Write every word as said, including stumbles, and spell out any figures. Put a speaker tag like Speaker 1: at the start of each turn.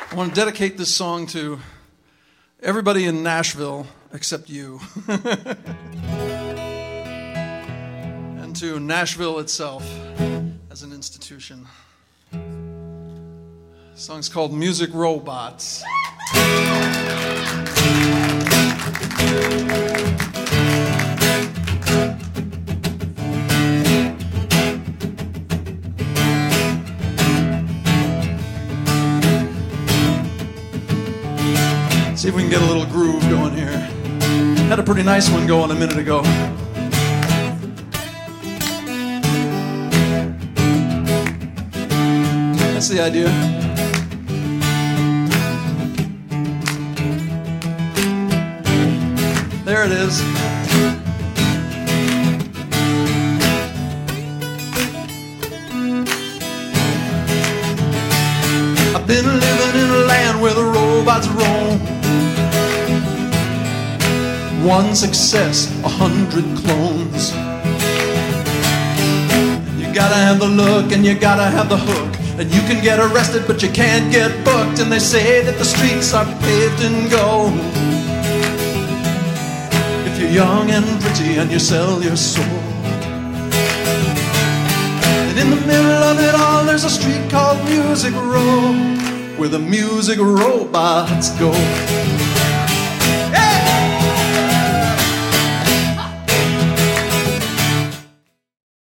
Speaker 1: I want to dedicate this song to everybody in Nashville except you. And to Nashville itself as an institution. The song's called Music Robots. See if we can get a little groove going here. Had a pretty nice one going a minute ago. That's the idea. There it is. I've been living in a land where the robots roam. One success, a hundred clones. You gotta have the look and you gotta have the hook. And you can get arrested but you can't get booked. And they say that the streets are paved in gold. If you're young and pretty and you sell your soul. And in the middle of it all there's a street called Music Row, where the music robots go.